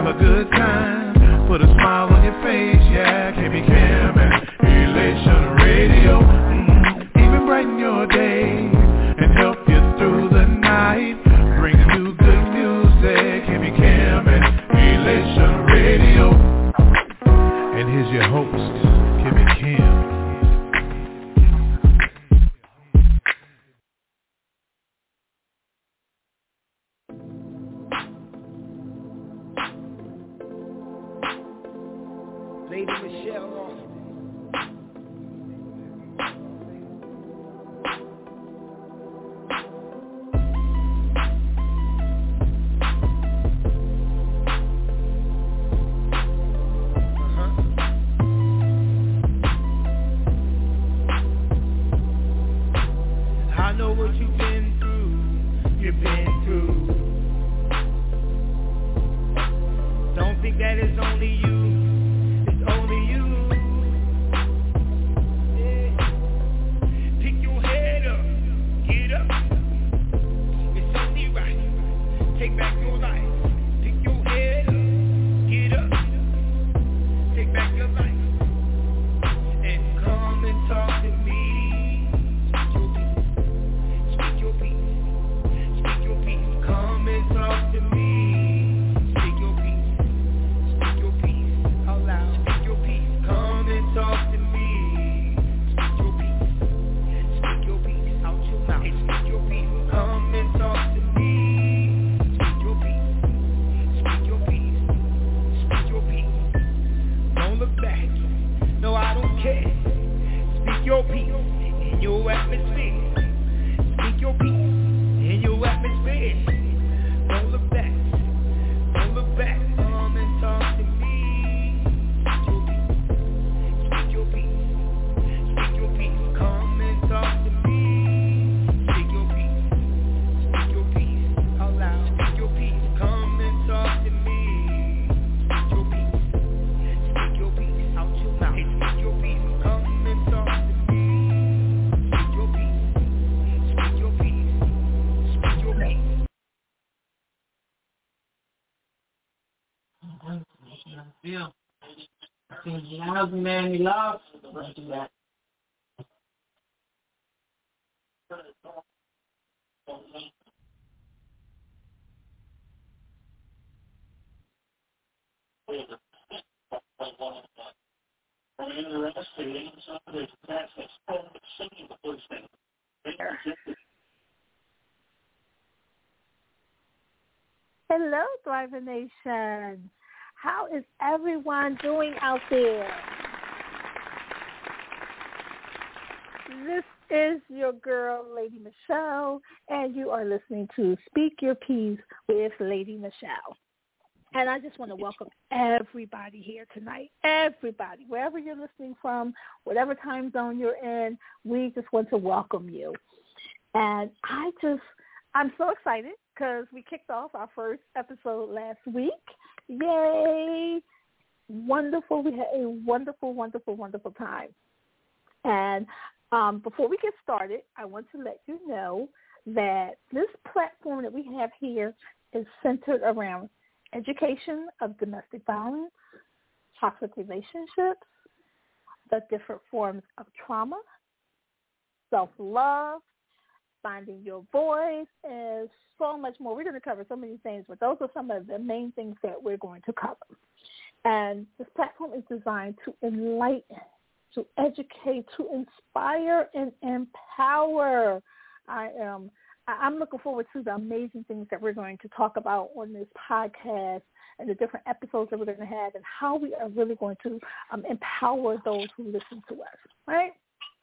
have a good time. Put a smile on your face, yeah. KB Cam and Elation Radio. Even brighten your day and help you through the night. Bringing you good music. KB Cam and Elation Radio. And here's your host, KB Cam. Lady Michelle Austin. I know what you've been through. Don't think that it's only you. Only you. Yeah. Pick your head up, get up. It's only right. Take back your life. Pick your head up, get up. Take back your life. And come and talk to me. Speak your peace. Speak your peace. Come and talk to me. Speak your peace. Speak your peace. Out loud. Come and talk to me. Speak your peace. Speak your peace. Out your mouth. Hey, speak your peace. Come and talk to me. Speak your peace. Speak your peace. Speak your peace. Don't look back. No, I don't care. Speak your peace in your atmosphere. Speak your peace in your atmosphere. Don't look back. Don't look back. Come and talk to me. Speak your peace. Speak your peace. Come and talk to me. Speak your peace. Speak your peace. Out loud. Speak your peace. Come and talk to me. Speak your peace. Speak your peace. Out your mouth. Hey, speak your peace. Come and talk to me. Speak your peace. Speak your peace. Speak your peace. Yeah. How's the man he loves? Hello, Thriver Nation. How is everyone doing out there? This is your girl, Lady Michelle, and you are listening to Speak Your Peace with Lady Michelle. And I just want to welcome everybody here tonight. Everybody, wherever you're listening from, whatever time zone you're in, we just want to welcome you. And I'm so excited because we kicked off our first episode last week. Yay! Wonderful. We had a wonderful, wonderful, wonderful time. And before we get started, I want to let you know that this platform that we have here is centered around education of domestic violence, toxic relationships, the different forms of trauma, self-love, finding your voice, and so much more. We're going to cover so many things, but those are some of the main things that we're going to cover. And this platform is designed to enlighten, to educate, to inspire, and empower. I'm looking forward to the amazing things that we're going to talk about on this podcast and the different episodes that we're going to have and how we are really going to empower those who listen to us, right?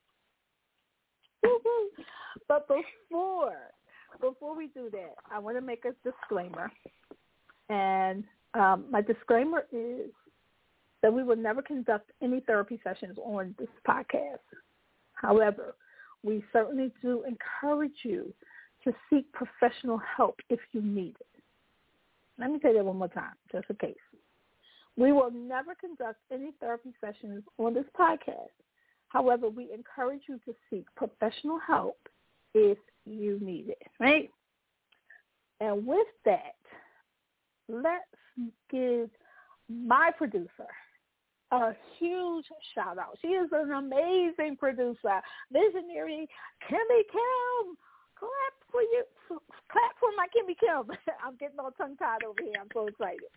But before we do that, I want to make a disclaimer. And my disclaimer is that we will never conduct any therapy sessions on this podcast. However, we certainly do encourage you to seek professional help if you need it. Let me say that one more time, just in case. We will never conduct any therapy sessions on this podcast. However, we encourage you to seek professional help if you need it, right? And with that, let's give my producer a huge shout out. She is an amazing producer, visionary Kimmy Kim. Clap for my Kimmy Kim. I'm getting all tongue tied over here. I'm so excited.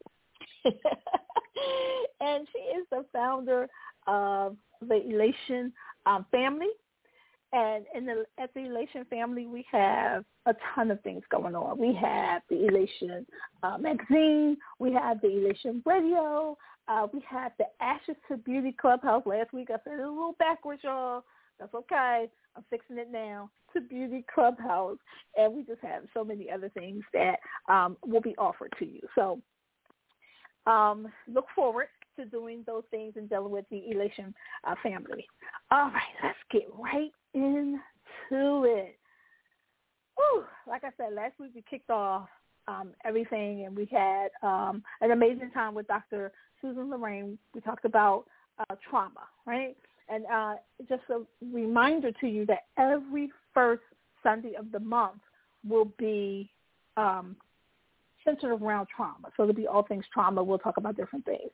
And she is the founder of the Elation family. And at the Elation family, we have a ton of things going on. We have the Elation magazine. We have the Elation radio. We have the Ashes to Beauty Clubhouse. Last week I said it a little backwards, y'all. That's okay. I'm fixing it now. To Beauty Clubhouse. And we just have so many other things that will be offered to you. So look forward to doing those things and dealing with the Elation family. All right, let's get right into it. Whew, like I said, last week we kicked off everything, and we had an amazing time with Dr. Susan Lorraine. We talked about trauma, right? And just a reminder to you that every first Sunday of the month will be centered around trauma. So it'll be all things trauma. We'll talk about different things.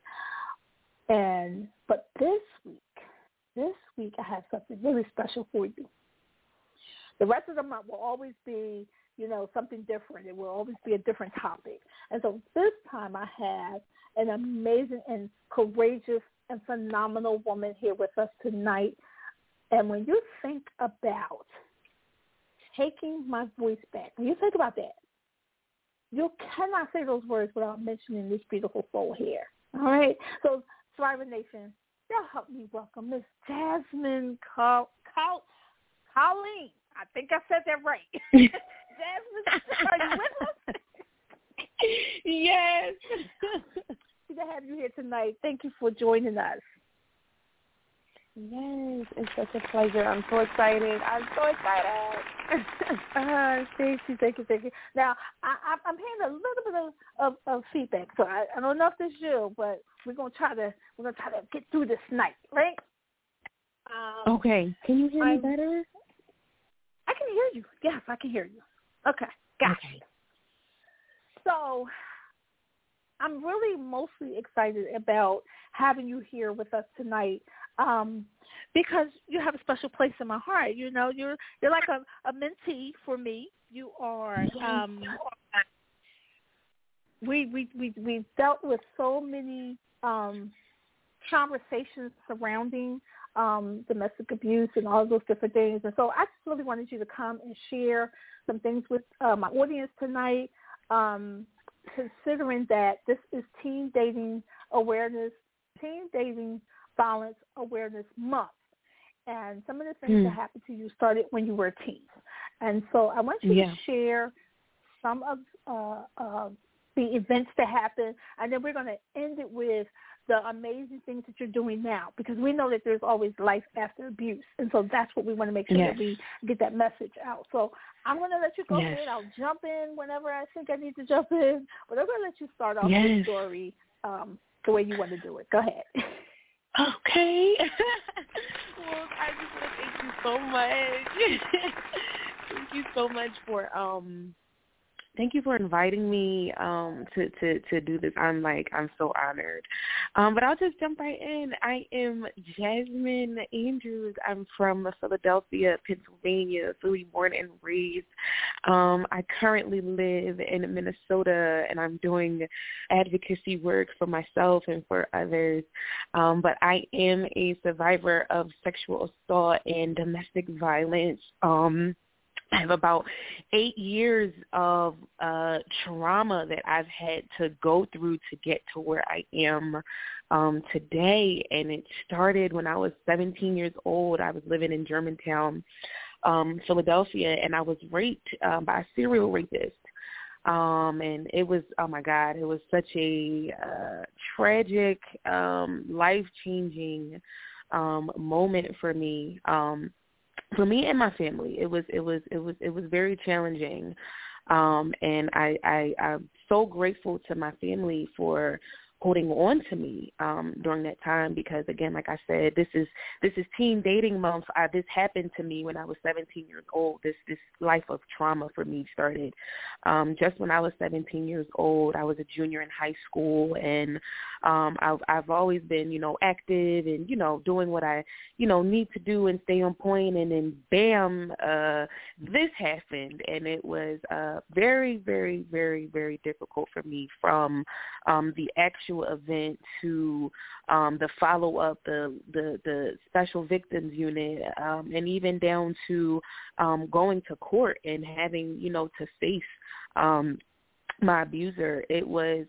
But this week I have something really special for you. The rest of the month will always be, something different. It will always be a different topic. And so this time I have an amazing and courageous and phenomenal woman here with us tonight. And when you think about taking my voice back, when you think about that, you cannot say those words without mentioning this beautiful soul here. All right? So, Thriver Nation, y'all help me welcome Miss Jasmine Colleen. I think I said that right. Jasmine, are you with us? Yes. Good to have you here tonight. Thank you for joining us. Yes, it's such a pleasure. I'm so excited. Thank you. Now, I'm hearing a little bit of feedback, so I don't know if it's you, but we're gonna try to get through this night, right? Okay. Can you hear me better? I can hear you. Yes, I can hear you. Okay, gotcha. Okay. So I'm really mostly excited about having you here with us tonight because you have a special place in my heart. You're like a mentee for me. You are. We've dealt with so many conversations surrounding domestic abuse and all those different things. And so I just really wanted you to come and share some things with my audience tonight, considering that this is Teen Dating Violence Awareness Month. And some of the things that happened to you started when you were a teen. And so I want you to share some of the events that happened, and then we're going to end it with the amazing things that you're doing now, because we know that there's always life after abuse. And so that's what we want to make sure that we get that message out. So I'm going to let you go ahead. I'll jump in whenever I think I need to jump in. But I'm going to let you start off your story the way you want to do it. Go ahead. Okay. Well, I just want to thank you so much. Thank you so much for thank you for inviting me to do this. I'm so honored. But I'll just jump right in. I am Jasmine Andrews. I'm from Philadelphia, Pennsylvania, fully born and raised. I currently live in Minnesota, and I'm doing advocacy work for myself and for others. But I am a survivor of sexual assault and domestic violence. I have about 8 years of trauma that I've had to go through to get to where I am today. And it started when I was 17 years old. I was living in Germantown, Philadelphia, and I was raped by a serial rapist. And it was, oh, my God, it was such a tragic, life-changing moment for me. For me and my family, it was very challenging, and I'm so grateful to my family for holding on to me during that time, because again, like I said, this is teen dating month. This happened to me when I was 17 years old. This life of trauma for me started just when I was 17 years old. I was a junior in high school, and I've always been, active and, doing what I, need to do and stay on point. And then bam, this happened, and it was very, very, very, very difficult for me, from the actual event to the follow-up, the special victims unit, and even down to going to court and having, to face my abuser. It was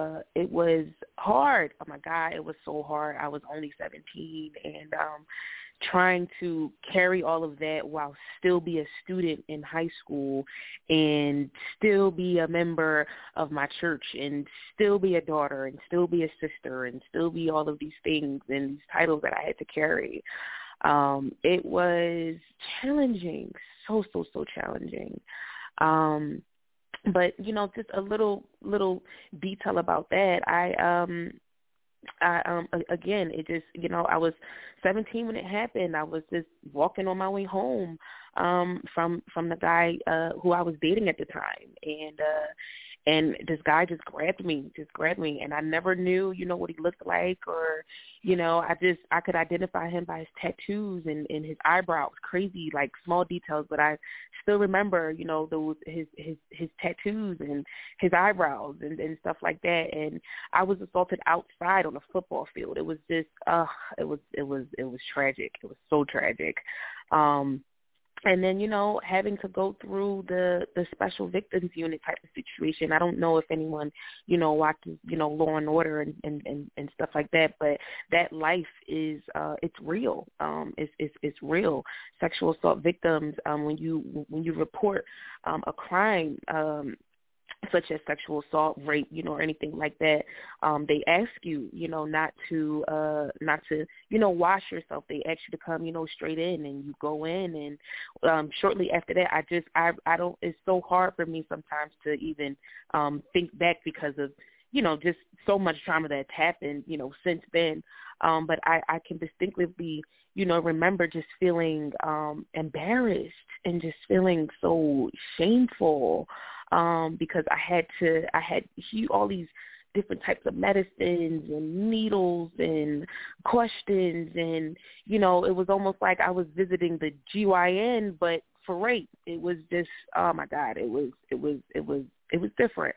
hard. Oh my God, it was so hard. I was only 17, and trying to carry all of that while still be a student in high school and still be a member of my church and still be a daughter and still be a sister and still be all of these things and these titles that I had to carry. It was challenging, so challenging. But, just a little detail about that. Again, it just, I was 17 when it happened. I was just walking on my way home from the guy who I was dating at the time, and this guy just grabbed me, and I never knew, what he looked like, or, I could identify him by his tattoos and his eyebrows, crazy, like small details, but I still remember, those his tattoos and his eyebrows and stuff like that. And I was assaulted outside on a football field. It was just, it was tragic. It was so tragic. And then, having to go through the special victims unit type of situation. I don't know if anyone, watches, Law and Order and stuff like that, but that life is, it's real. It's real. Sexual assault victims, when you report a crime, such as sexual assault, rape, or anything like that, they ask you, not to, wash yourself. They ask you to come, straight in, and you go in. And shortly after that, I don't, it's so hard for me sometimes to even think back, because of, just so much trauma that's happened, since then. But I can distinctly, remember just feeling embarrassed and just feeling so shameful, because I had all these different types of medicines and needles and questions, and it was almost like I was visiting the GYN, but for rape. It was just, oh my God, it was different.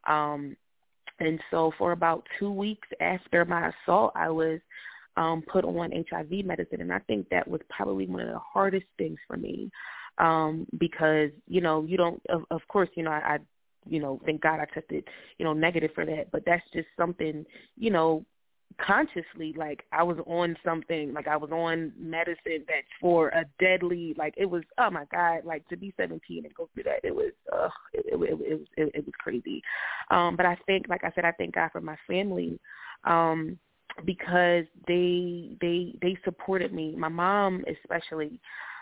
And so for about 2 weeks after my assault, I was put on HIV medicine, and I think that was probably one of the hardest things for me, because you don't, of course, I thank God I tested negative for that, but that's just something consciously, like I was on something, like I was on medicine that's for a deadly, like it was, oh my God, like to be 17 and go through that, it was it was crazy. But I think, like I said, I thank God for my family, because they supported me. My mom especially,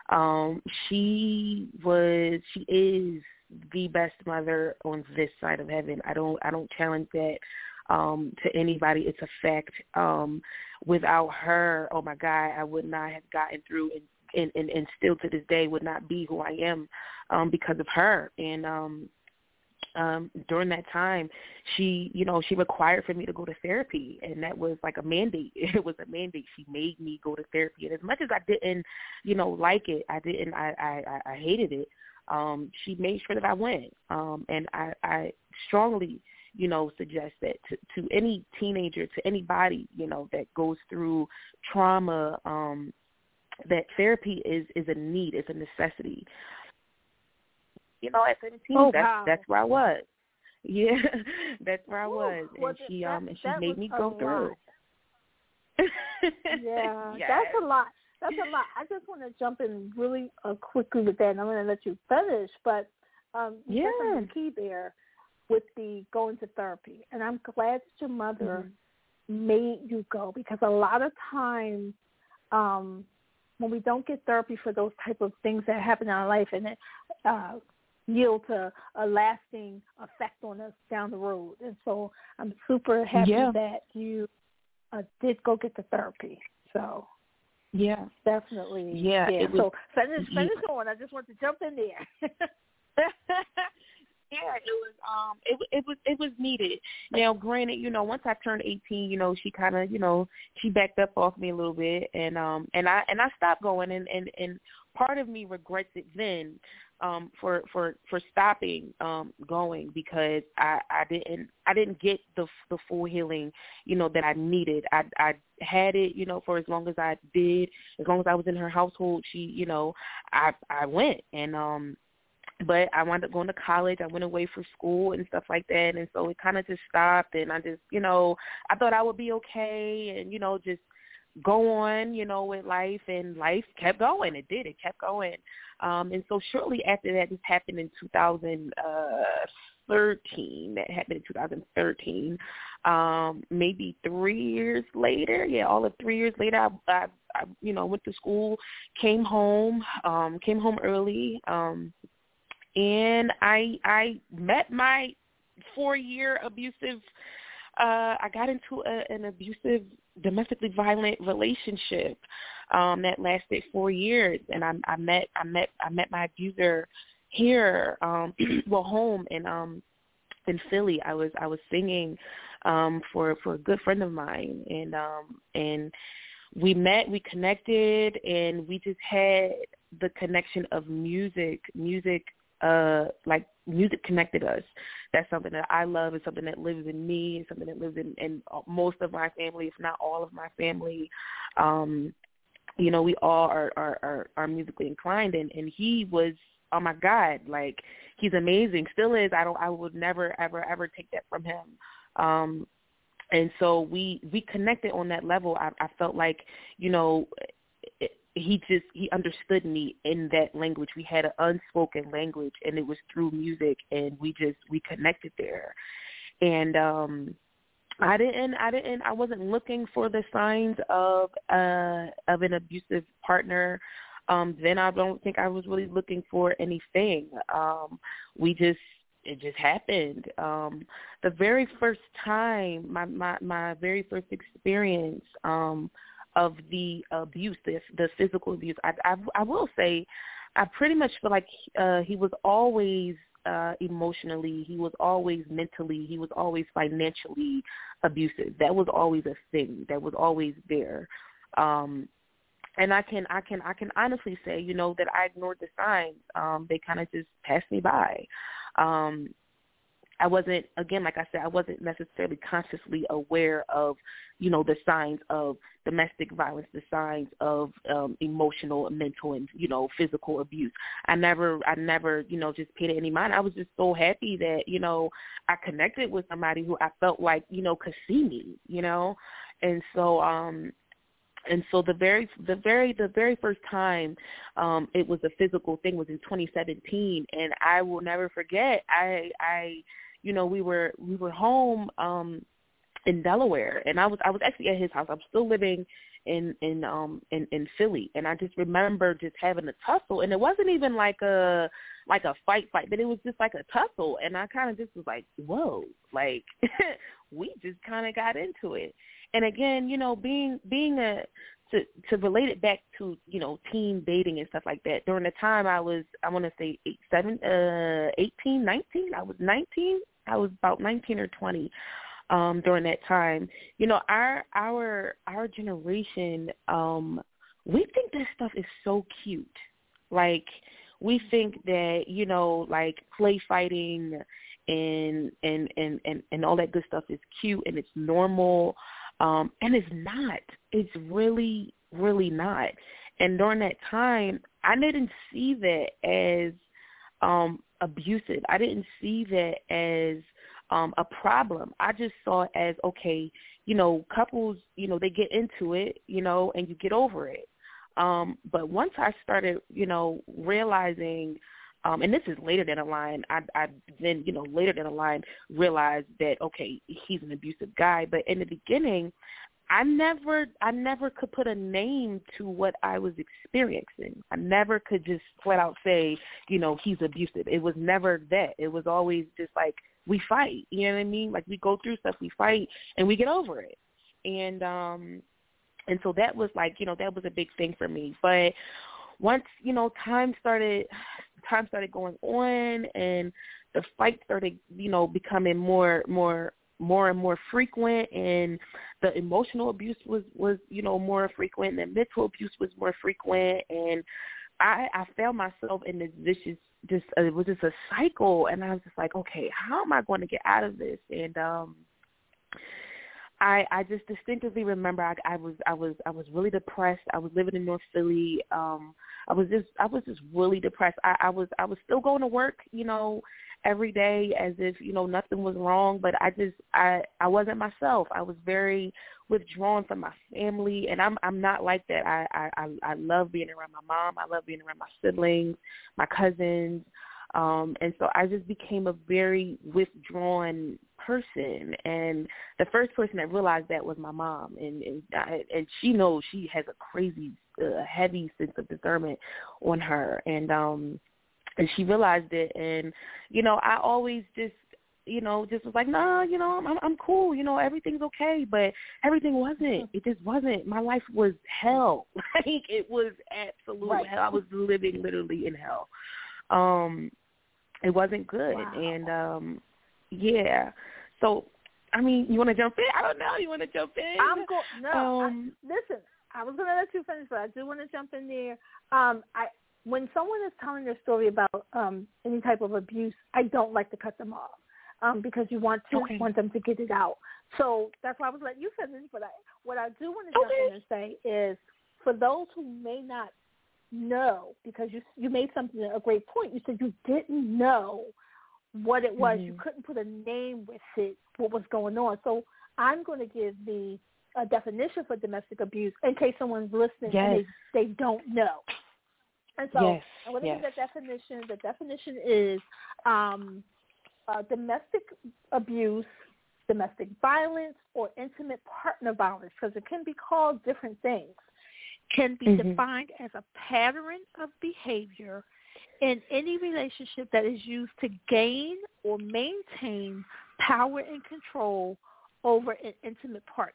she is the best mother on this side of heaven. I don't challenge that to anybody. It's a fact. Without her, oh my God, I would not have gotten through, and still to this day would not be who I am, because of her. And during that time, she required for me to go to therapy, and that was like a mandate. It was a mandate. She made me go to therapy, and as much as I didn't, like it, I hated it. She made sure that I went, and I strongly, suggest that to any teenager, to anybody, that goes through trauma, that therapy is a need, it's a necessity. At 17, that's where I was. Yeah, that's where I was, and she made me go through it. Yeah, yes. That's a lot. I just want to jump in really quickly with that, and I'm going to let you finish, but you said something key there with the going to therapy, and I'm glad that your mother made you go, because a lot of times when we don't get therapy for those type of things that happen in our life, and yield to a lasting effect on us down the road. And so I'm super happy that you did go get the therapy. So definitely. Yeah. So finish on. I just want to jump in there. Yeah, it was needed. Now, granted, once I turned 18, she kind of, she backed up off me a little bit, and I stopped going, and part of me regrets it then, for stopping going, because I didn't get the full healing, that I needed. I had it, for as long as I did, as long as I was in her household. She, I went, and but I wound up going to college. I went away for school and stuff like that, and so it kind of just stopped. And I just, I thought I would be okay, and just go on, with life, and life kept going. It did. It kept going. And so shortly after that, this happened in 2013. That happened in 2013. Maybe 3 years later. Yeah, all of 3 years later, I went to school, came home early. And I met my 4-year abusive. I got into an abusive, domestically violent relationship that lasted 4 years, and I met my abuser here, home in Philly. I was singing for a good friend of mine, and we met, we connected, and we just had the connection of music. Like music connected us. That's something that I love. It's something that lives in me. It's something that lives in most of my family, if not all of my family. We all are musically inclined, and he was, oh my God, like, he's amazing. Still is. I would never ever take that from him. And so we connected on that level. I felt like, he understood me in that language. We had an unspoken language, and it was through music, and we connected there. And I wasn't looking for the signs of an abusive partner. Then I don't think I was really looking for anything. It just happened. The very first time, my very first experience of the abuse, the physical abuse, I will say, I pretty much feel like he was always emotionally, he was always mentally, he was always financially abusive. That was always a thing. That was always there. And I can honestly say, that I ignored the signs. They kind of just passed me by. I wasn't, again, like I said, I wasn't necessarily consciously aware of, the signs of domestic violence, the signs of emotional, mental, and, physical abuse. I never, just paid it any mind. I was just so happy that, I connected with somebody who I felt like, could see me, and so, the very first time it was a physical thing was in 2017, and I will never forget. We were home in Delaware, and I was actually at his house. I'm still living in Philly, and I just remember just having a tussle, and it wasn't even like a fight, but it was just like a tussle, and I kind of just was like, whoa, like we just kind of got into it. And again, being to relate it back to, teen dating and stuff like that, during the time I was, I want to say 18, 19, I was 19, I was about 19 or 20 during that time. Our generation, we think this stuff is so cute. Like, we think that, like play fighting and all that good stuff is cute and it's normal. And it's not. It's really, really not. And during that time, I didn't see that as abusive. I didn't see that as a problem. I just saw it as, okay, couples, they get into it, and you get over it. But once I started, realizing, and this is later down the line, I then, later down the line realized that, okay, he's an abusive guy. But in the beginning, I never could put a name to what I was experiencing. I never could just flat out say, you know, he's abusive. It was never that. It was always just like, we fight. You know what I mean? Like, we go through stuff, we fight, and we get over it. And so that was like, you know, that was a big thing for me. But once, you know, time started going on, and the fight started, you know, becoming more and more frequent, and the emotional abuse was you know, more frequent, and the mental abuse was more frequent, and I found myself in this vicious, it was just a cycle, and I was just like, okay, how am I going to get out of this? And I just distinctively remember I was really depressed. I was living in North Philly. I was just really depressed. I was still going to work, you know, every day as if, you know, nothing was wrong, but I wasn't myself. I was very withdrawn from my family, and I'm not like that. I love being around my mom. I love being around my siblings, my cousins. And so I just became a very withdrawn person. And the first person that realized that was my mom. And she knows, she has a crazy, heavy sense of discernment on her. And she realized it. And, you know, I always just was like, nah, you know, I'm cool. You know, everything's okay. But everything wasn't. It just wasn't. My life was hell. Like, it was absolute hell. I was living literally in hell. It wasn't good. Wow. And, yeah. So, I mean, you want to jump in? I don't know. You want to jump in? Listen, I was going to let you finish, but I do want to jump in there. When someone is telling their story about any type of abuse, I don't like to cut them off because you want them to get it out. So that's why I was letting you finish. But what I do want to jump in and say is, for those who may not know, because you made a great point. You said you didn't know what it was. You couldn't put a name with it, what was going on. So I'm going to give the definition for domestic abuse in case someone's listening and they don't know. And so I'm going to give that definition. The definition is domestic abuse, domestic violence, or intimate partner violence, because it can be called different things. Can be defined as a pattern of behavior in any relationship that is used to gain or maintain power and control over an intimate partner.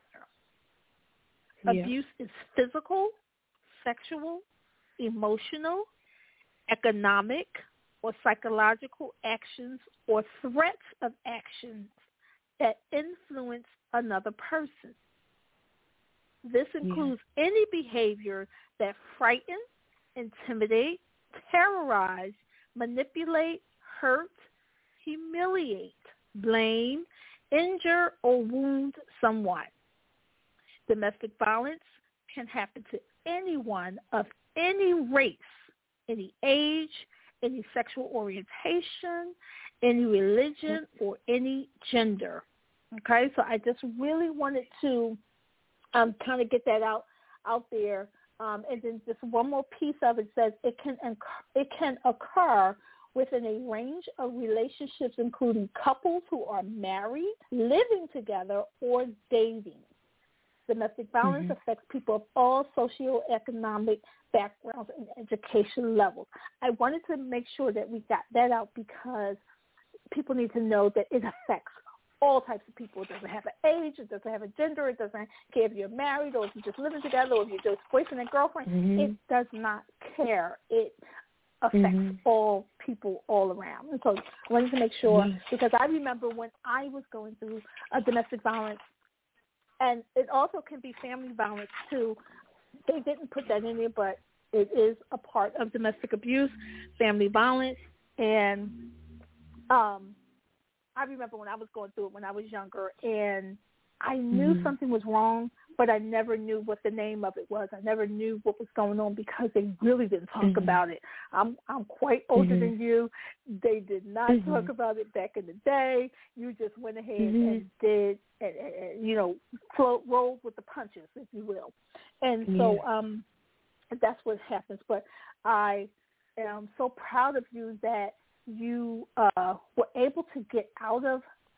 Abuse is physical, sexual, emotional, economic, or psychological actions or threats of actions that influence another person. This includes any behavior that frighten, intimidate, terrorize, manipulate, hurt, humiliate, blame, injure, or wound someone. Domestic violence can happen to anyone of any race, any age, any sexual orientation, any religion, or any gender. Okay, so I just really wanted to kind of get that out there. And then just one more piece of it says it can occur within a range of relationships, including couples who are married, living together, or dating. Domestic violence affects people of all socioeconomic backgrounds and education levels. I wanted to make sure that we got that out because people need to know that it affects all types of people. It doesn't have an age, it doesn't have a gender, it doesn't care if you're married or if you're just living together or if you're just boyfriend and girlfriend. It does not care. It affects all people all around. And so I wanted to make sure, because I remember when I was going through domestic violence, and it also can be family violence too. They didn't put that in there, but it is a part of domestic abuse, family violence. And I remember when I was going through it when I was younger, and I knew something was wrong, but I never knew what the name of it was. I never knew what was going on because they really didn't talk about it. I'm quite older than you. They did not talk about it back in the day. You just went ahead and did, rolled with the punches, if you will. And so that's what happens. But I am so proud of you that you were able to get out of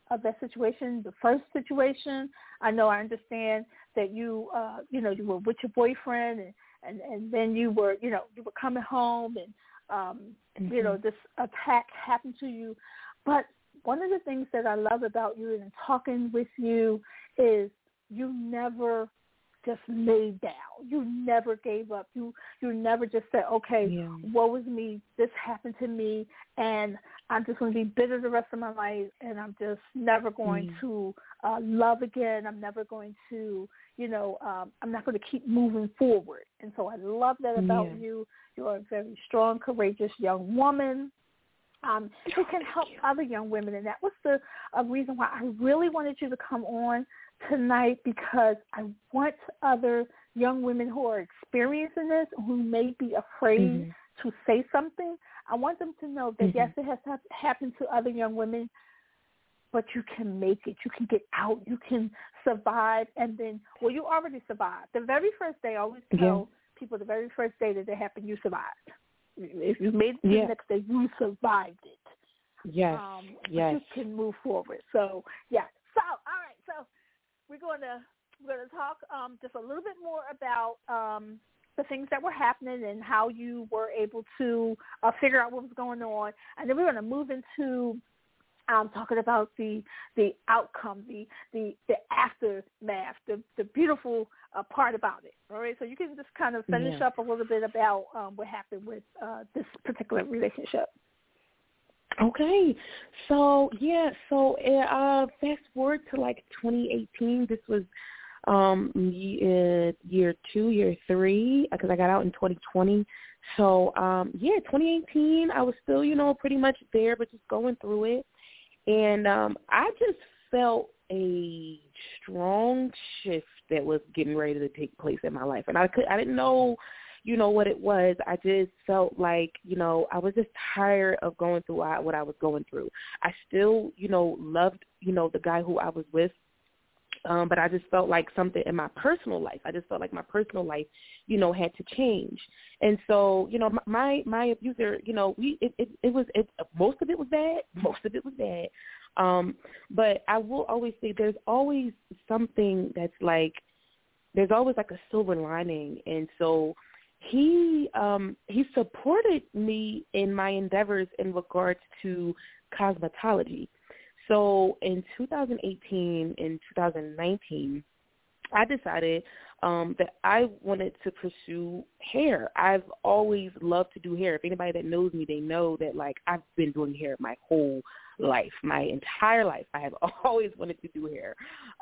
of that situation, the first situation. I understand that you you were with your boyfriend and then you were coming home and this attack happened to you. But one of the things that I love about you and talking with you is you never just laid down. You never gave up. You never just said, okay, woe is me, this happened to me, and I'm just going to be bitter the rest of my life, and I'm just never going to love again. I'm never going to, I'm not going to keep moving forward. And so I love that about you. You're a very strong, courageous young woman who can help other young women. And that was the reason why I really wanted you to come on tonight, because I want other young women who are experiencing this, who may be afraid to say something. I want them to know that, yes, it has happened to other young women, but you can make it. You can get out. You can survive. And then, you already survived. The very first day, I always tell people the very first day that it happened, you survived. If you made it to the next day, you survived it. Yes, You can move forward. So, yeah. So, all right. So, we're going to talk just a little bit more about the things that were happening and how you were able to figure out what was going on, and then we're going to move into talking about the outcome, the aftermath, the beautiful part about it. All right, so you can just kind of finish up a little bit about what happened with this particular relationship. Okay, so fast forward to like 2018. This was year 2, year 3, because I got out in 2020. So 2018, I was still pretty much there, but just going through it, and I just felt a strong shift that was getting ready to take place in my life, and I didn't know what it was. I just felt like, I was just tired of going through what I was going through. I still, loved, the guy who I was with, but I just felt like something in my personal life. I just felt like my personal life, had to change. And so, my abuser, most of it was bad. But I will always say there's always something that's like, there's always like a silver lining. And so, he supported me in my endeavors in regards to cosmetology. So in 2018 and 2019, I decided that I wanted to pursue hair. I've always loved to do hair. If anybody that knows me, they know that, like, I've been doing hair my whole life, my entire life. I have always wanted to do hair.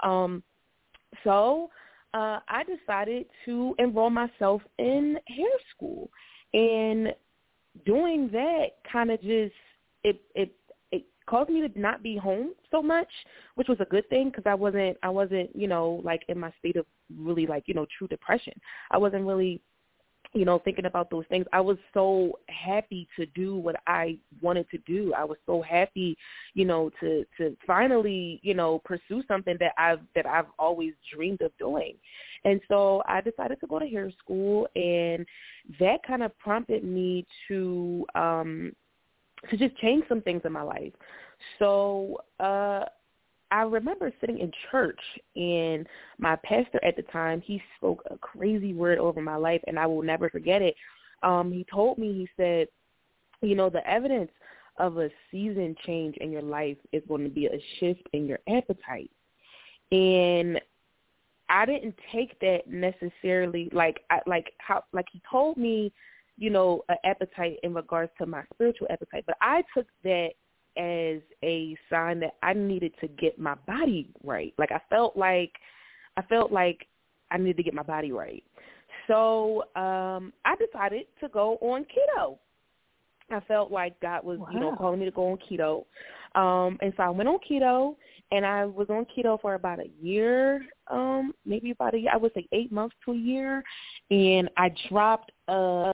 I decided to enroll myself in hair school, and doing that kind of just it caused me to not be home so much, which was a good thing, because I wasn't like in my state of really true depression. I wasn't really thinking about those things. I was so happy to do what I wanted to do. I was so happy, to finally, pursue something that I've always dreamed of doing. And so I decided to go to hair school, and that kind of prompted me to just change some things in my life. So I remember sitting in church, and my pastor at the time, he spoke a crazy word over my life, and I will never forget it. He told me, he said, the evidence of a season change in your life is going to be a shift in your appetite. And I didn't take that necessarily he told me, an appetite in regards to my spiritual appetite, but I took that as a sign that I needed to get my body right. Like I felt like I needed to get my body right. So I decided to go on keto. I felt like God was, calling me to go on keto. And so I went on keto, and I was on keto for about a year, maybe about a year. I would say 8 months to a year. And I dropped about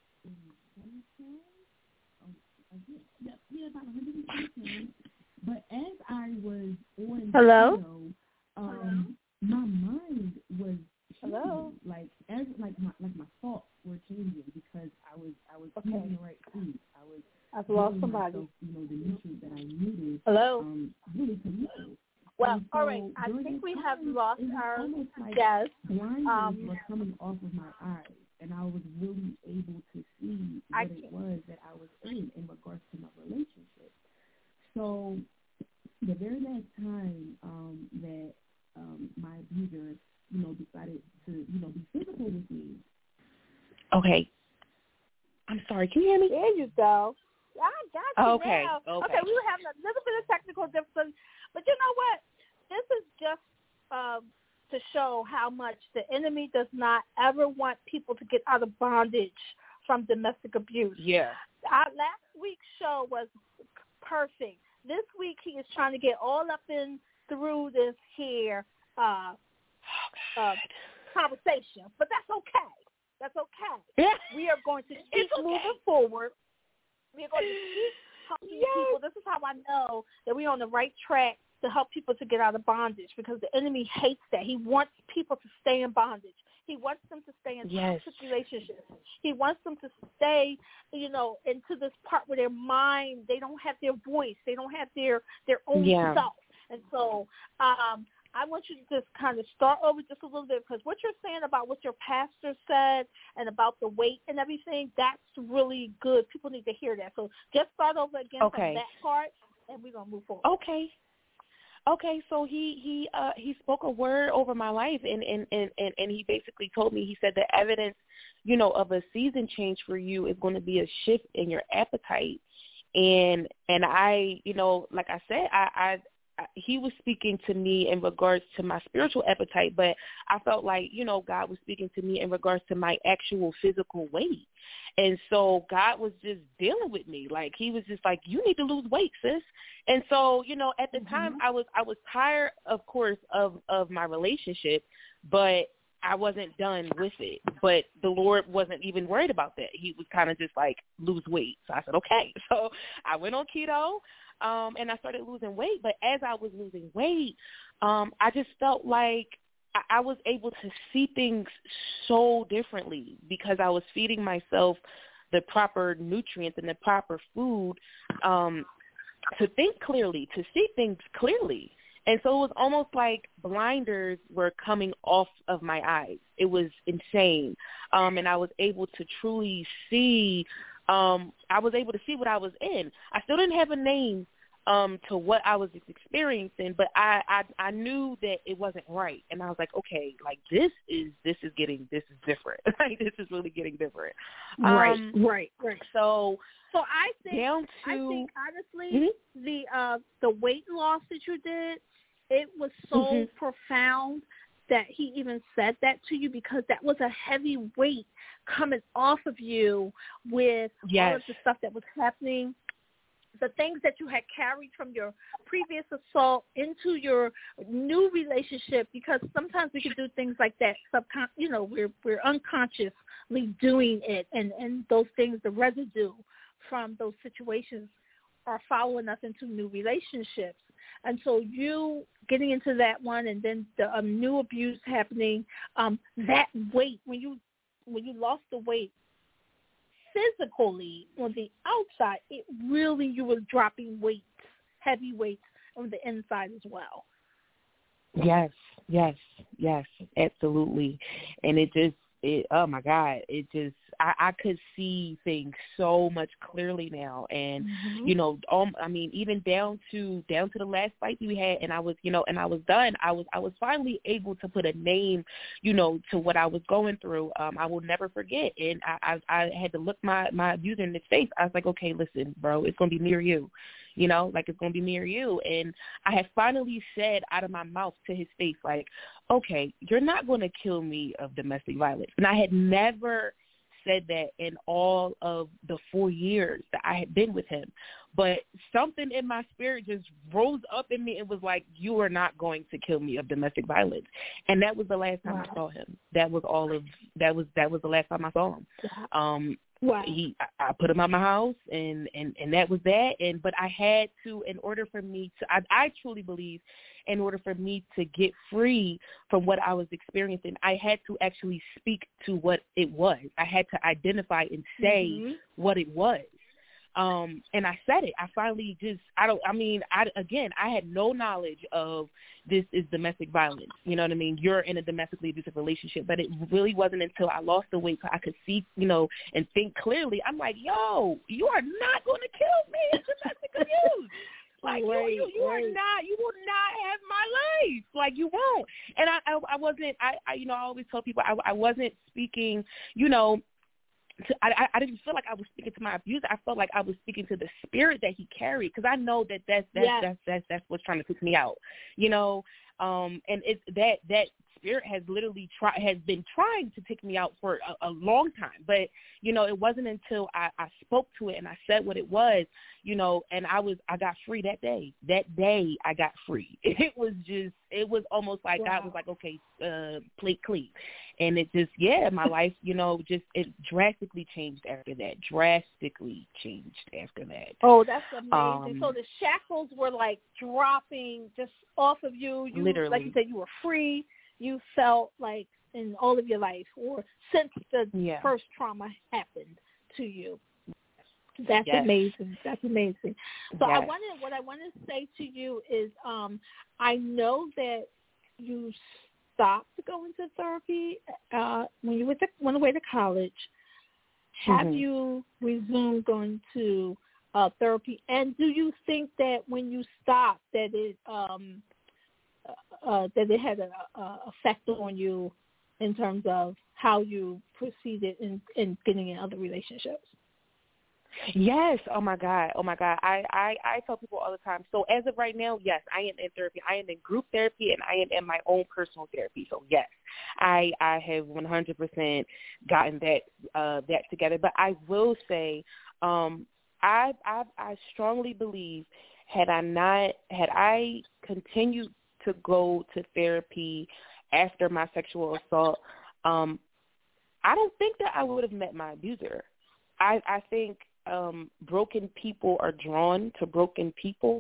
120 pounds. But as I was on keto, my mind was changing. My thoughts were changing because I was eating the right food. I was somebody. Myself, the nutrient that I needed. Hello? Really to live. Well, all right. I think we have lost our guest. Blinders were coming off of my eyes, and I was really able to see what it was that I was in regards to my relationship. So the very last time that my abuser, decided to, be physical with me. Okay. I'm sorry. Can you hear me? There you go. I got you okay. now. Okay. We were having a little bit of technical difficulty, but you know what? This is just to show how much the enemy does not ever want people to get out of bondage from domestic abuse. Yeah. Our last week's show was perfect. This week he is trying to get all up in through this here conversation, but that's okay. That's okay. Yeah. We are going to keep moving forward. We are going to keep helping people. This is how I know that we're on the right track to help people to get out of bondage, because the enemy hates that. He wants people to stay in bondage. He wants them to stay in toxic relationships. He wants them to stay, into this part where their mind, they don't have their voice. They don't have their own self. And so I want you to just kind of start over just a little bit, because what you're saying about what your pastor said and about the weight and everything, that's really good. People need to hear that. So just start over again from that part, and we're going to move forward. Okay, so he spoke a word over my life, and he basically told me, he said the evidence, of a season change for you is going to be a shift in your appetite. And I, like I said, I he was speaking to me in regards to my spiritual appetite, but I felt like, God was speaking to me in regards to my actual physical weight. And so God was just dealing with me. Like, he was just like, you need to lose weight, sis. And so, at the time I was tired, of course, of my relationship, but I wasn't done with it. But the Lord wasn't even worried about that. He was kind of just like, lose weight. So I said, okay. So I went on keto. And I started losing weight. But as I was losing weight, I just felt like I was able to see things so differently, because I was feeding myself the proper nutrients and the proper food to think clearly, to see things clearly. And so it was almost like blinders were coming off of my eyes. It was insane. And I was able to truly see I was able to see what I was in. I still didn't have a name to what I was experiencing, but I knew that it wasn't right. And I was like, okay, like this is different. Like, this is really getting different. Right. So I think honestly, the weight loss that you did, it was so profound that he even said that to you, because that was a heavy weight coming off of you with all of the stuff that was happening, the things that you had carried from your previous assault into your new relationship, because sometimes we can do things like that. We're unconsciously doing it, and those things, the residue from those situations, are following us into new relationships. And so you getting into that one, and then the new abuse happening, that weight, when you lost the weight physically on the outside, it really, you were dropping weights, heavy weights on the inside as well. Yes, absolutely. And oh my God, I could see things so much clearly now. And, even down to the last fight we had, and I was done. I was finally able to put a name, to what I was going through. I will never forget. And I had to look my abuser in the face. I was like, okay, listen, bro, it's going to be me or you. It's going to be me or you. And I had finally said out of my mouth to his face, like, okay, you're not going to kill me of domestic violence. And I had never said that in all of the 4 years that I had been with him. But something in my spirit just rose up in me and was like, you are not going to kill me of domestic violence. And that was the last time I saw him. That was the last time I saw him. I put him out my house, and that was that. But I had to, in order for me to, I truly believe, in order for me to get free from what I was experiencing, I had to actually speak to what it was. I had to identify and say what it was. And I said it. I finally I had no knowledge of this is domestic violence. You know what I mean? You're in a domestically abusive relationship. But it really wasn't until I lost the weight so I could see, and think clearly. I'm like, yo, you are not going to kill me. It's domestic abuse. Like, you will not have my life. Like, you won't. And I wasn't, I always tell people I wasn't speaking, I didn't feel like I was speaking to my abuser. I felt like I was speaking to the spirit that he carried, because I know that's what's trying to take me out, and it's that spirit has literally been trying to take me out for a long time. But it wasn't until I spoke to it and I said what it was, and I got free that day. That day I got free. It was almost like God was like, okay, plate clean. And it just, my life, it drastically changed after that. Oh, that's amazing. So the shackles were like dropping just off of you. Literally. Like you said, you were free. You felt like in all of your life, or since the first trauma happened to you. That's amazing. That's amazing. So what I want to say to you is, I know that you stopped going to therapy when you went away to college. Have you resumed going to therapy? And do you think that when you stopped that it had an effect on you in terms of how you proceeded in getting in other relationships? Yes. Oh my God. I tell people all the time. So as of right now, yes, I am in therapy. I am in group therapy and I am in my own personal therapy. So yes, I have 100% gotten that together. But I will say, I strongly believe had I continued to go to therapy after my sexual assault, I don't think that I would have met my abuser. I think broken people are drawn to broken people.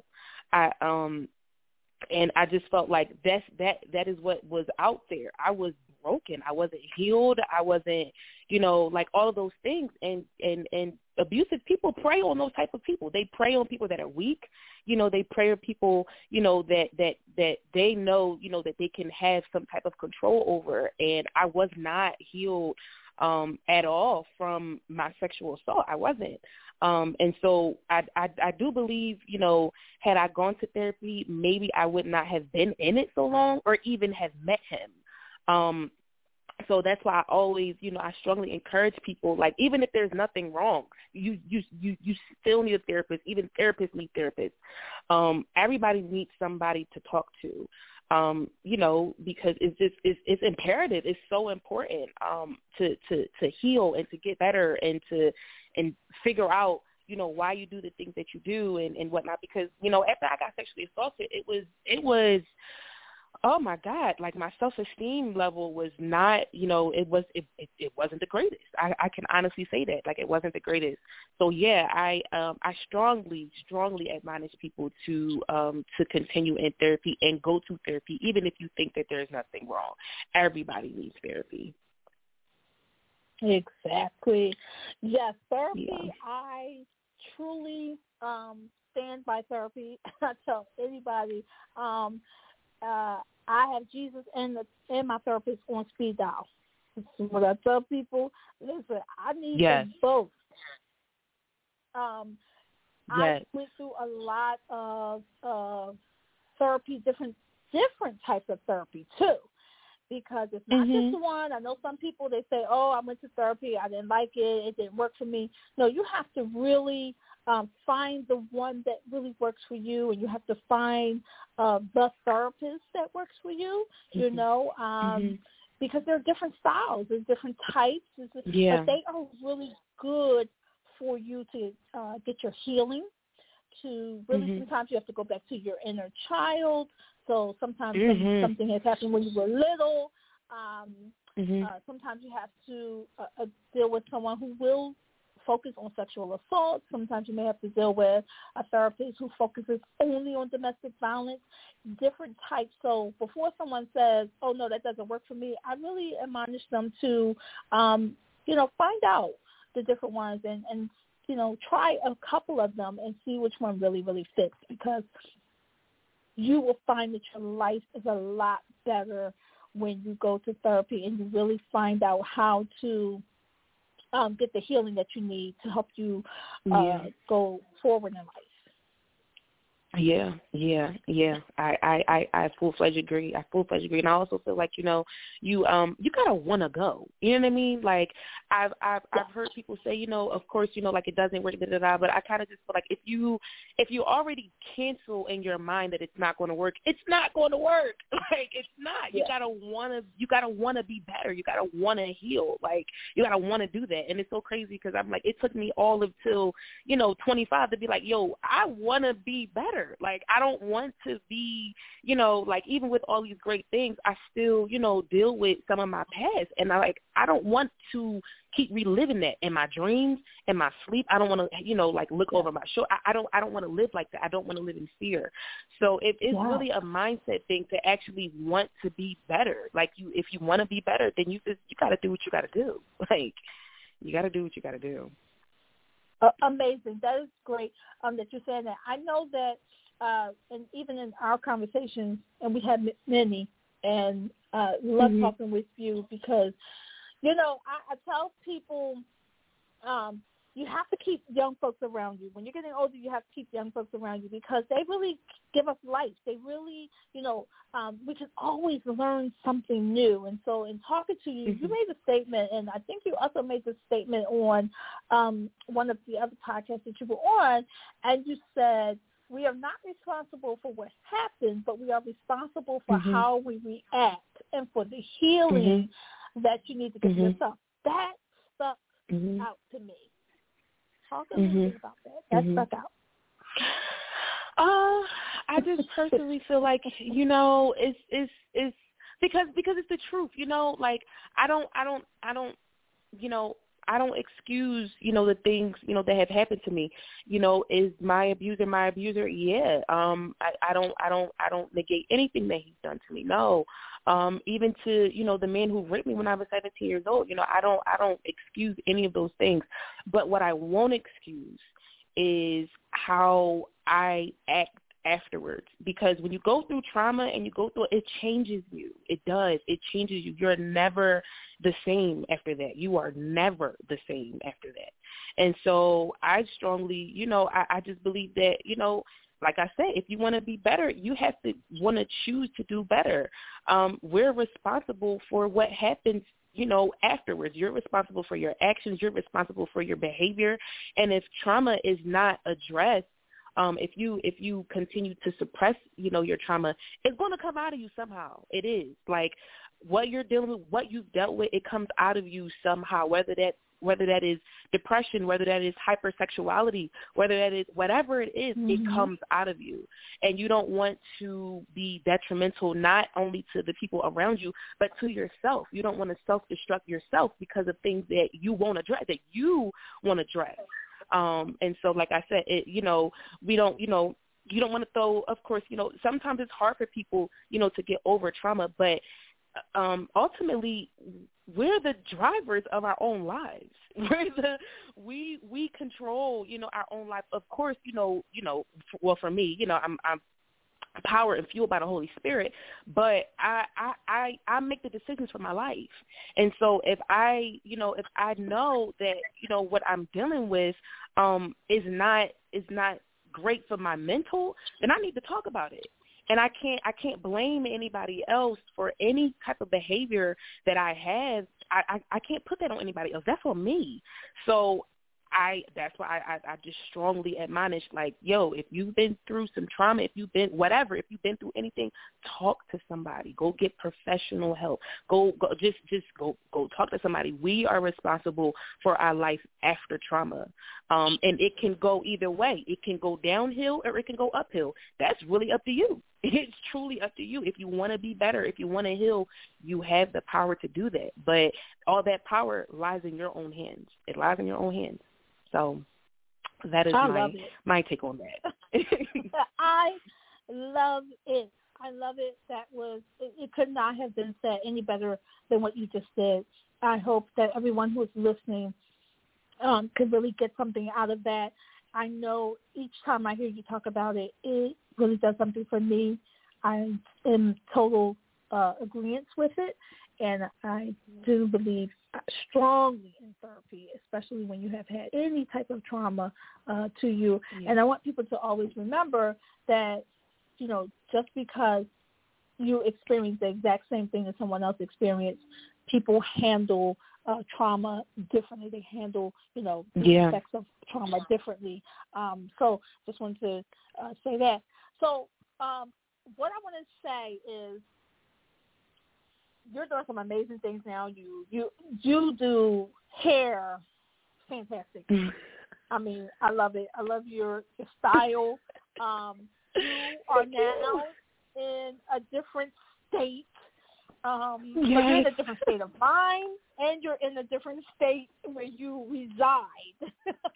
And I just felt like that is what was out there. I was broken. I wasn't healed. I wasn't, like all of those things. And abusive people prey on those type of people. They prey on people that are weak. They prey on people, that they know, that they can have some type of control over. And I was not healed at all from my sexual assault. I wasn't. And so I do believe, had I gone to therapy, maybe I would not have been in it so long or even have met him. So that's why I always, I strongly encourage people, like, even if there's nothing wrong, you still need a therapist. Even therapists need therapists. Everybody needs somebody to talk to. Because it's imperative. It's so important to heal and to get better and figure out, why you do the things that you do and whatnot. Because, after I got sexually assaulted, it was, oh my God, like my self-esteem level was not, it wasn't the greatest. I can honestly say that, like, it wasn't the greatest. So yeah, I strongly admonish people to continue in therapy and go to therapy, even if you think that there's nothing wrong. Everybody needs therapy. Exactly. Yes, therapy. Yeah. I truly stand by therapy. I tell anybody. I have Jesus and my therapist on speed dial. That's what I tell people. Listen, I need them both. I went through a lot of therapy, different types of therapy too, because it's not just one. I know some people, they say, "Oh, I went to therapy, I didn't like it, it didn't work for me." No, you have to really find the one that really works for you, and you have to find the therapist that works for you, because there are different styles, there's different types, but they are really good for you to get your healing, to really sometimes you have to go back to your inner child. So sometimes something has happened when you were little. Sometimes you have to deal with someone who will focus on sexual assault. Sometimes you may have to deal with a therapist who focuses only on domestic violence, different types. So before someone says, "Oh, no, that doesn't work for me," I really admonish them to, find out the different ones and try a couple of them and see which one really, really fits, because you will find that your life is a lot better when you go to therapy and you really find out how to get the healing that you need to help you go forward in life. Yeah. I full-fledged agree. And I also feel like, you gotta want to go. You know what I mean? Like, I've heard people say, of course, like it doesn't work, but I kind of just feel like if you already cancel in your mind that it's not going to work, it's not going to work. Like, it's not. You gotta want to be better. You gotta want to heal. Like, you gotta want to do that. And it's so crazy because I'm like, it took me all of till 25 to be like, yo, I want to be better. Like, I don't want to be, like, even with all these great things, I still, deal with some of my past. And I don't want to keep reliving that in my dreams, in my sleep. I don't want to, like, look over my shoulder. I don't want to live like that. I don't want to live in fear. So it's really a mindset thing to actually want to be better. Like, if you want to be better, then you got to do what you got to do. Like, you got to do what you got to do. Amazing. That is great that you're saying that. I know that, and even in our conversations, and we had many, and love talking with you because, I tell people you have to keep young folks around you. When you're getting older, you have to keep young folks around you because they really give us life. They really, we can always learn something new. And so in talking to you, you made a statement, and I think you also made this statement on one of the other podcasts that you were on, and you said, we are not responsible for what happens, but we are responsible for how we react and for the healing that you need to get yourself. That stuck out to me. Talk a little bit about that. That stuck out. I just personally feel like, it's because it's the truth, like I don't excuse, the things, that have happened to me. Is my abuser my abuser? Yeah. I don't negate anything that he's done to me. No. Even to, the man who raped me when I was 17 years old, I don't excuse any of those things. But what I won't excuse is how I act afterwards, because when you go through trauma and you go through it changes you. It does. It changes you. You're never the same after that. You are never the same after that. And so I strongly, I just believe that, like I said, if you want to be better, you have to want to choose to do better. We're responsible for what happens, afterwards. You're responsible for your actions. You're responsible for your behavior. And if trauma is not addressed, if you continue to suppress, your trauma, it's going to come out of you somehow. It is. Like, what you're dealing with, what you've dealt with, it comes out of you somehow, whether that is depression, whether that is hypersexuality, whether that is whatever it is, it comes out of you. And you don't want to be detrimental not only to the people around you, but to yourself. You don't want to self-destruct yourself because of things that you won't address, that you want to address. And so, like I said, we don't, you don't want to throw, of course, sometimes it's hard for people, to get over trauma, but ultimately we're the drivers of our own lives. We control, our own life. Of course, well, for me, I'm powered and fueled by the Holy Spirit, but I make the decisions for my life. And so if I know that, what I'm dealing with is not great for my mental, then I need to talk about it. And I can't blame anybody else for any type of behavior that I have. I can't put that on anybody else. That's on me. So that's why I just strongly admonish, like, yo, if you've been through some trauma, if you've been through anything, talk to somebody. Go get professional help. Go talk to somebody. We are responsible for our life after trauma. And it can go either way. It can go downhill or it can go uphill. That's really up to you. It's truly up to you. If you want to be better, if you want to heal, you have the power to do that. But all that power lies in your own hands. It lies in your own hands. So that is my take on that. I love it. I love it. It could not have been said any better than what you just said. I hope that everyone who is listening could really get something out of that. I know each time I hear you talk about it, it really does something for me. I'm in total agreement with it, and I do believe strongly in therapy, especially when you have had any type of trauma to you. Yeah. And I want people to always remember that, you know, just because you experience the exact same thing that someone else experienced, people handle trauma differently. They handle, you know, the effects of trauma differently. So just wanted to say that. So what I want to say is, you're doing some amazing things now. You do hair, fantastic. I mean, I love it. I love your style. You are now in a different state. But you're in a different state of mind, and you're in a different state where you reside.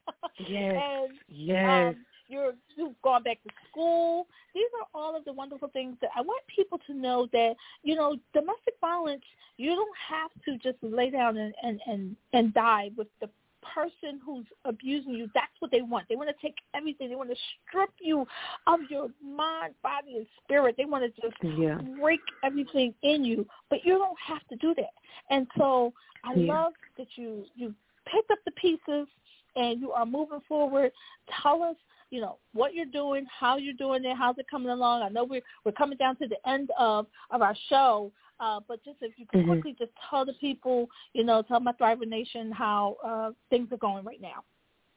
You've gone back to school. These are all of the wonderful things that I want people to know, that, you know, domestic violence, you don't have to just lay down and die with the person who's abusing you. That's what they want. They want to take everything. They want to strip you of your mind, body, and spirit. They want to just break everything in you. But you don't have to do that. And so I love that you picked up the pieces and you are moving forward. Tell us, you know, what you're doing, how you're doing it, how's it coming along. I know we're coming down to the end of our show, but just if you could quickly just tell the people, you know, tell my Thriver Nation how things are going right now.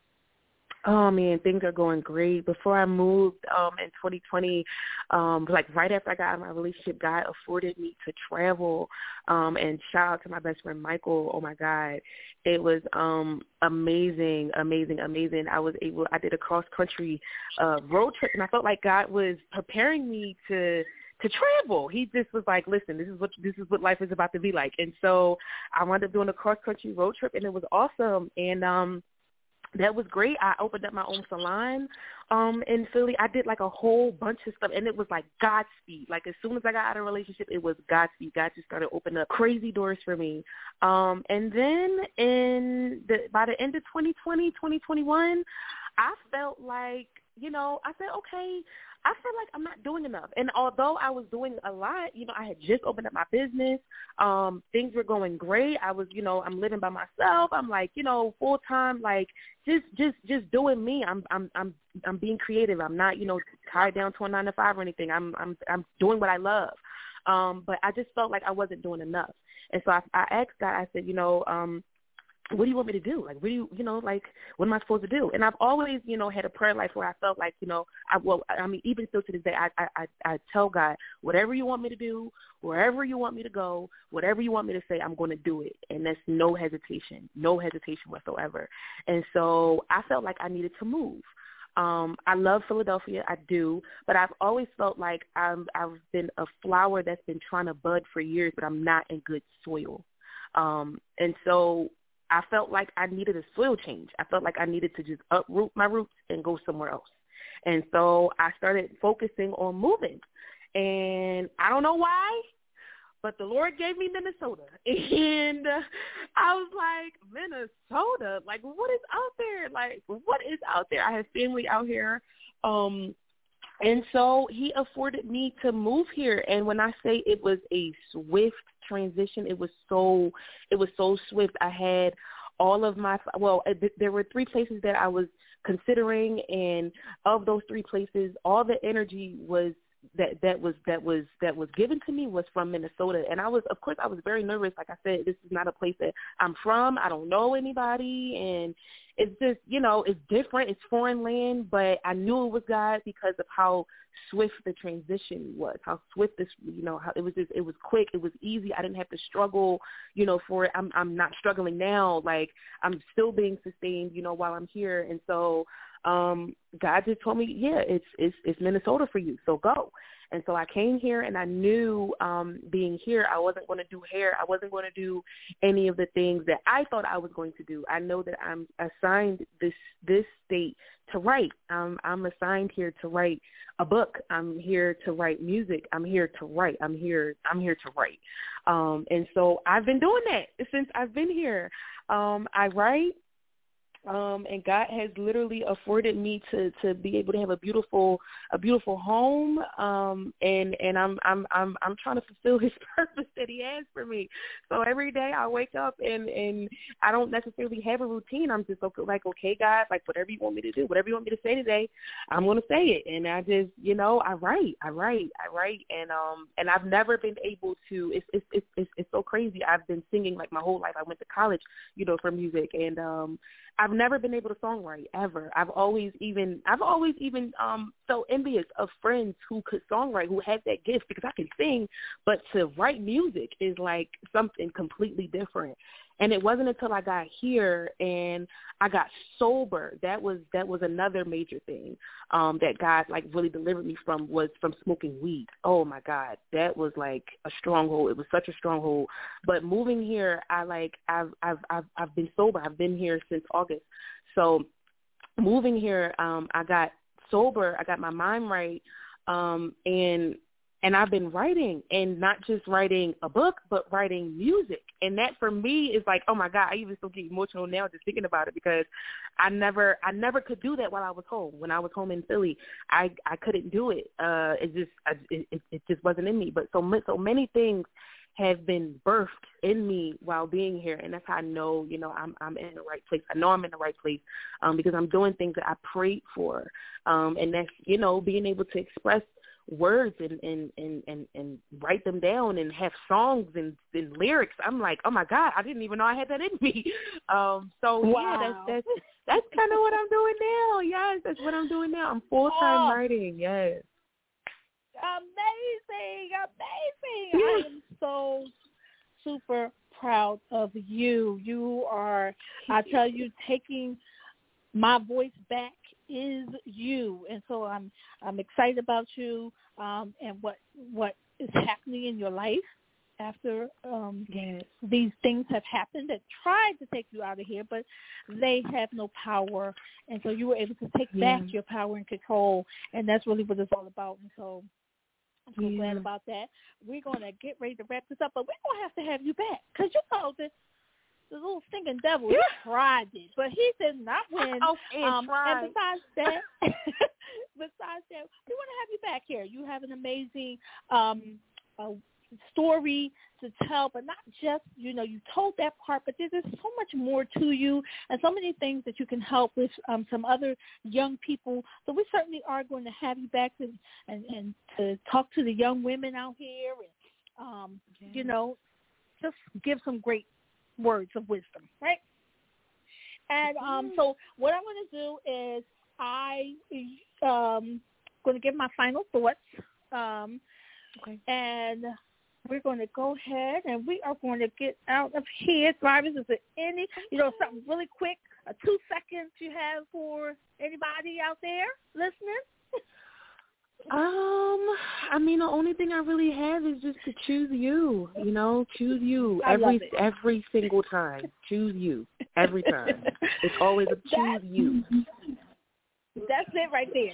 Oh, man, things are going great. Before I moved in 2020, like right after I got out of my relationship, God afforded me to travel. And shout out to my best friend, Michael. Oh, my God. It was amazing. I did a cross-country road trip, and I felt like God was preparing me to travel. He just was like, listen, this is what life is about to be like. And so I wound up doing a cross-country road trip, and it was awesome. And that was great. I opened up my own salon in Philly. I did like a whole bunch of stuff, and it was like Godspeed. Like as soon as I got out of a relationship, it was Godspeed. God just started opening up crazy doors for me. And then by the end of 2020, 2021, I felt like, you know, I said, okay, I feel like I'm not doing enough. And although I was doing a lot, you know, I had just opened up my business. Things were going great. I was, you know, I'm living by myself. I'm like, you know, full time, like just doing me. I'm being creative. I'm not, you know, tied down to a 9-to-5 or anything. I'm doing what I love. But I just felt like I wasn't doing enough. And so I asked God, I said, you know, what do you want me to do? Like, what am I supposed to do? And I've always, you know, had a prayer life where I felt like, you know, even still to this day, I tell God, whatever you want me to do, wherever you want me to go, whatever you want me to say, I'm going to do it. And that's no hesitation whatsoever. And so I felt like I needed to move. I love Philadelphia, I do, but I've always felt like I've been a flower that's been trying to bud for years, but I'm not in good soil. And so I felt like I needed a soil change. I felt like I needed to just uproot my roots and go somewhere else. And so I started focusing on moving. And I don't know why, but the Lord gave me Minnesota. And I was like, Minnesota? Like, what is out there? Like, what is out there? I have family out here. And so he afforded me to move here. And when I say it was a swift transition, it was so swift. I had all of there were 3 places that I was considering, and of those 3 places, all the energy was that was given to me was from Minnesota. And I was very nervous. Like I said, this is not a place that I'm from. I don't know anybody, and it's just, you know, it's different. It's foreign land, but I knew it was God because of how swift the transition was, how swift this, you know, how it was quick. It was easy. I didn't have to struggle, you know, for it. I'm not struggling now. Like, I'm still being sustained, you know, while I'm here. And so God just told me, it's Minnesota for you, so go. And so I came here, and I knew being here, I wasn't going to do hair. I wasn't going to do any of the things that I thought I was going to do. I know that I'm assigned this state to write. I'm assigned here to write a book. I'm here to write music. I'm here to write. I'm here to write. And so I've been doing that since I've been here. I write. and God has literally afforded me to be able to have a beautiful home, and I'm trying to fulfill His purpose that He has for me. So every day I wake up and I don't necessarily have a routine. I'm just like, okay, God, like whatever you want me to do, whatever you want me to say today, I'm going to say it. And I just, I write, and I've never been able to. It's so crazy. I've been singing like my whole life. I went to college, for music, and I've never been able to songwrite ever. I've always even felt envious of friends who could songwrite, who had that gift, because I can sing, but to write music is like something completely different. And it wasn't until I got here and I got sober, that was another major thing that God like really delivered me from, was from smoking weed. Oh my God, that was like a stronghold. It was such a stronghold. But moving here, I've been sober. I've been here since August. So moving here, I got sober. I got my mind right, and I've been writing, and not just writing a book, but writing music. And that for me is like, oh my God, I even still get emotional now just thinking about it, because I never could do that while I was home. When I was home in Philly, I couldn't do it. It just wasn't in me. But so many things have been birthed in me while being here, and that's how I know, I'm in the right place. I know I'm in the right place because I'm doing things that I prayed for, and that's, being able to express words and write them down and have songs and lyrics. I'm like, oh my God, I didn't even know I had that in me. Wow. Yeah, that's kind of what I'm doing now. Yes, that's what I'm doing now. I'm full-time writing. Yes. Amazing. I am so super proud of you. You are, I tell you, taking my voice back is you, and so I'm excited about you and what is happening in your life after these things have happened that tried to take you out of here, but they have no power, and so you were able to take back your power and control, and that's really what it's all about. And so I'm so glad about that. We're going to get ready to wrap this up, but we're going to have you back, because the little stinking devil, he tried it, but he did not win. And besides that, we want to have you back here. You have an amazing story to tell, but not just, you told that part, but there's so much more to you and so many things that you can help with some other young people. So we certainly are going to have you back and to talk to the young women out here and, just give some great words of wisdom, right? And so what I'm going to do is I'm going to give my final thoughts, and we're going to go ahead and we are going to get out of here. Drivers, is there any, something really quick, 2 seconds you have for anybody out there listening? The only thing I really have is just to choose you, choose you every single time. Choose you every time. It's always a choose you. That's it right there.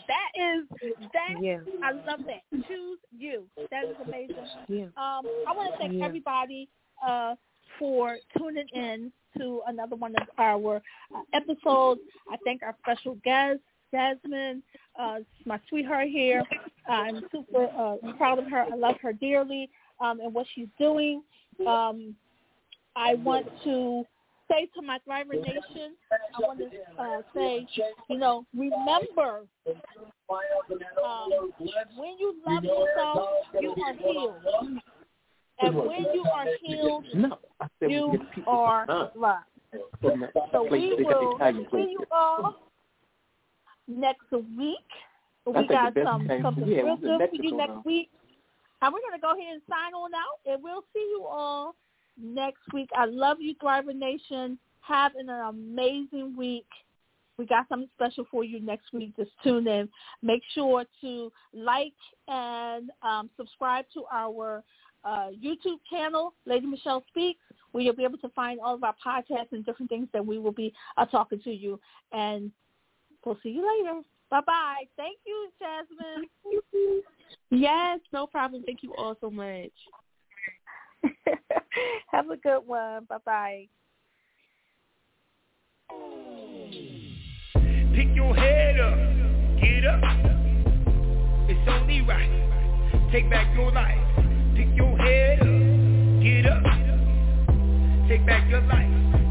I love that. Choose you. That is amazing. Yeah. I want to thank everybody for tuning in to another one of our episodes. I thank our special guest, Jasmine, my sweetheart here. I'm super proud of her. I love her dearly and what she's doing. I want to say to my Thriver Nation, I want to say, remember, when you love yourself, you are healed. And when you are healed, you are loved. So we will see you all next week. We got something real good for you next week. And we're going to go ahead and sign on out, and we'll see you all next week. I love you, Thriver Nation. Have an amazing week. We got something special for you next week. Just tune in. Make sure to like and subscribe to our YouTube channel, Lady Michelle Speaks, where you'll be able to find all of our podcasts and different things that we will be talking to you. And we'll see you later. Bye-bye. Thank you, Jasmine. Yes, no problem. Thank you all so much. Have a good one. Bye-bye. Pick your head up, get up. It's only right. Take back your life. Pick your head up, get up. Take back your life.